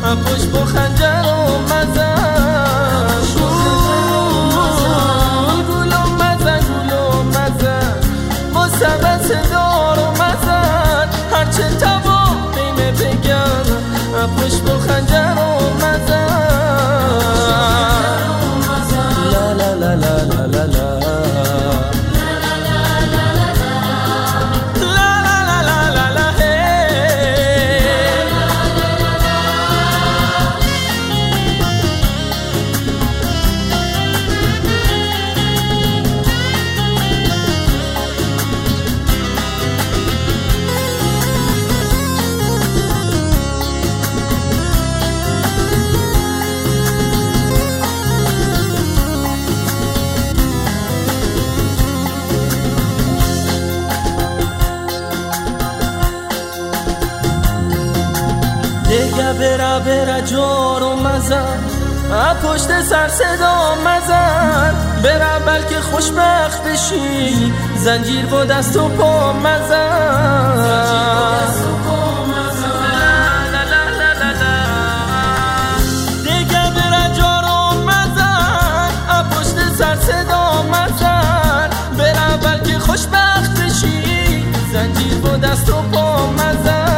پشت با خنجر و مزن گلو مزن گلو مزن با سبس دار و مزن هرچه تبا بیمه بگم پشت با خنجر و مزن لا لا لا لا لا لا دیگه برا جار و مزن پشت سر صدا مزن برا بلکه خوشبخت بشی زنجیر با دست و پا مزن دیگه برا جار و مزن پشت سر صدا مزن برا بلکه خوشبخت بشی زنجیر با دست و پا مزن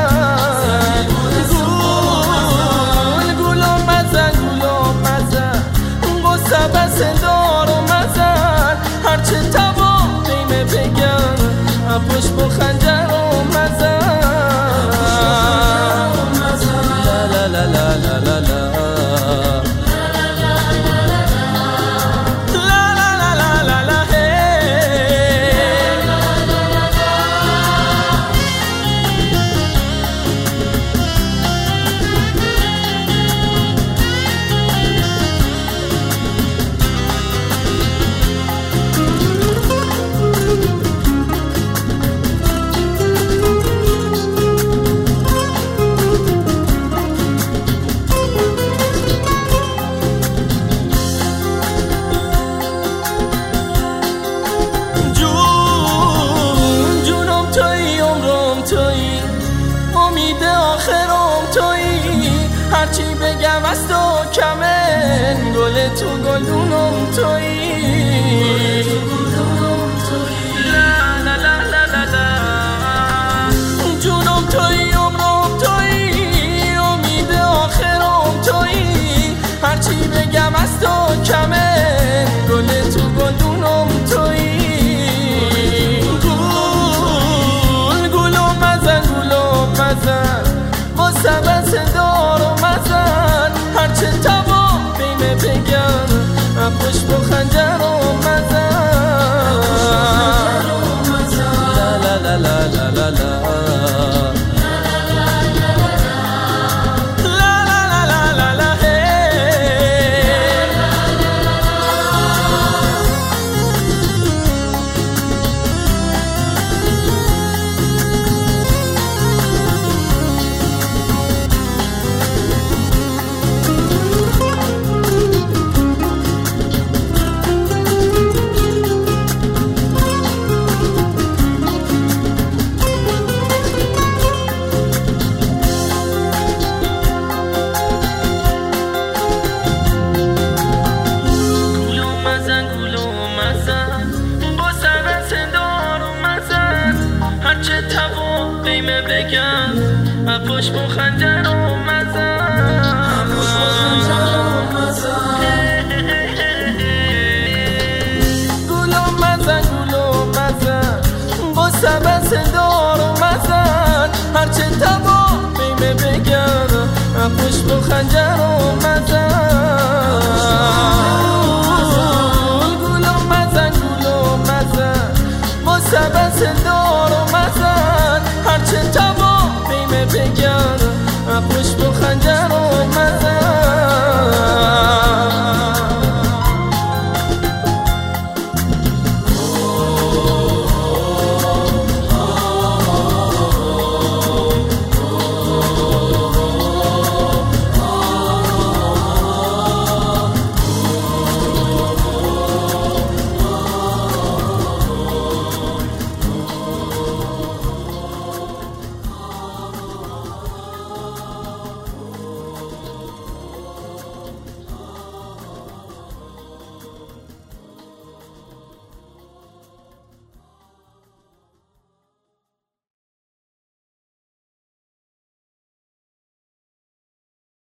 بس دار و مزن هرچه تبا بیمه بگم پشت با خنجر و مزن لا لا لا لا لا لا امید آخرم تویی هرچی بگم از تو کمه گل تو گلدونم تویی لا لا لا لا لا جونم تویی عمرم تویی امید آخرم تویی هرچی بگم از تو کمه گل تو گلدونم تویی با سبس دار و مزن هرچه تبا بیمه بگم پشت با خنجر و مزن لا لا لا لا لا لا هرچه تبا بیمه بگم پشت با خنجر و مزن گلو مزن گلو مزن با سبس دار و مزن هرچه تبا بیمه بگم پشت با خنجر و مزن